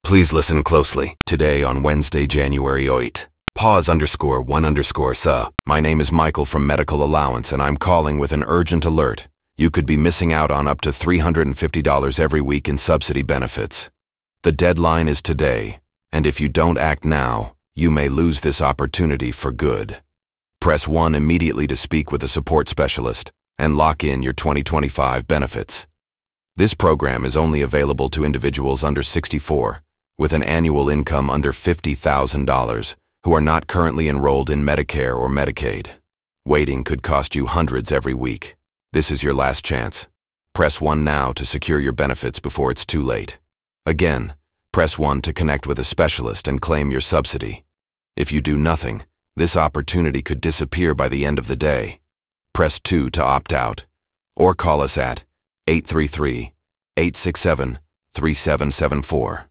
Please listen closely. Today on Wednesday, January 8th. Pause_1_sir. My name is Michael from Medical Allowance and I'm calling with an urgent alert. You could be missing out on up to $350 every week in subsidy benefits. The deadline is today, and if you don't act now, you may lose this opportunity for good. Press 1 immediately to speak with a support specialist and lock in your 2025 benefits. This program is only available to individuals under 64 with an annual income under $50,000 who are not currently enrolled in Medicare or Medicaid. Waiting could cost you hundreds every week. This is your last chance. Press 1 now to secure your benefits before it's too late. Again, press 1 to connect with a specialist and claim your subsidy. If you do nothing, this opportunity could disappear by the end of the day. Press 2 to opt out, or call us at 833-867-3774.